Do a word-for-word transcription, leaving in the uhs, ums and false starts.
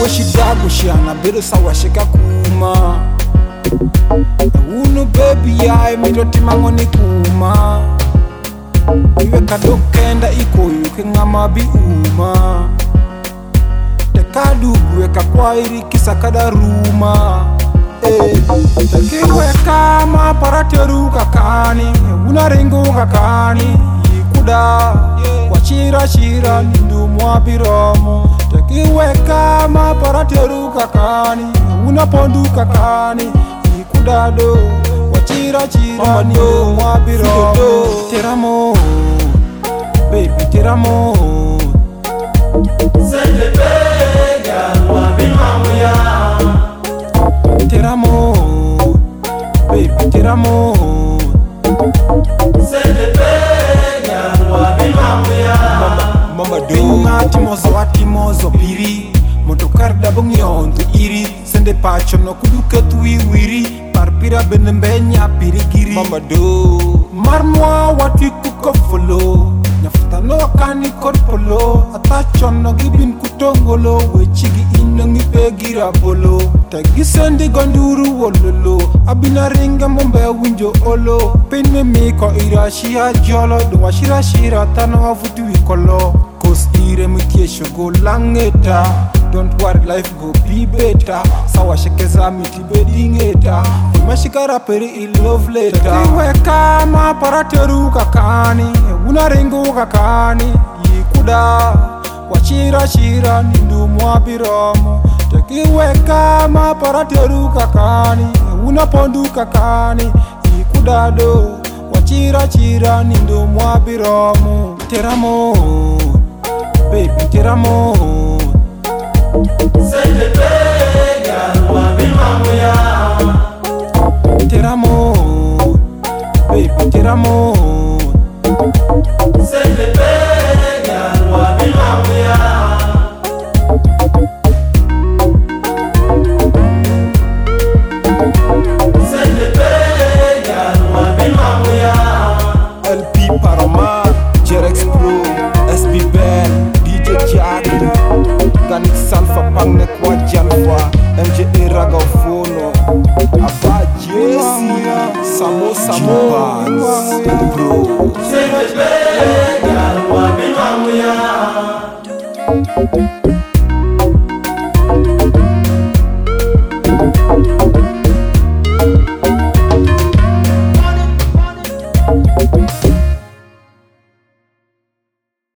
Iwe shidago shiana bedo sawa shika kuma Uno baby ya mito timango ni kuma Iwe kadokenda iko yuke ngama bi uma Tekadu weka kwa iri kisa kada ruma Eh, tekiwe kama parateru kakani Unaringu kakani Ikuda Wachira shira nindu mwabiromo Tekiwe kama parateru kakani Unapondu kakani Ikuda do Wachira shira nindu mwabiromo Teramo Baby teramo Sende pega wabi mamuya Teramo Baby teramo Sende pega wabi mamuya Mama do Ngati mozo ati mozo biri Motokar dabong yondu iri Sende pacho no kuduke tui wiri Parpira benembenya pirigiri Mama do Marmwa wati kuko follow Nyafuta no akani korpolo Atachon no gibin kutongolo Wechigi inongi pegira bolo Tagi sendi gonduru wololo Abina ringa mombe winjo olo Pain me miko irashia jolo Dwa shira shira tano afutu wikolo Cause ire mitie shogo langeta Don't worry life go be better Sawa shekeza miti bedingeta Mashikara peri I love later Iwe kama parateru kakani Unaringu kakani Yikuda Wachira shira nindu mwabiromo Tekiwe kama parateru kakani Unapondu kakani Yikuda do Wachira shira nindu mwabiromo Teramo Baby teramo Sende pega wabi mamuya Teramo Baby teramo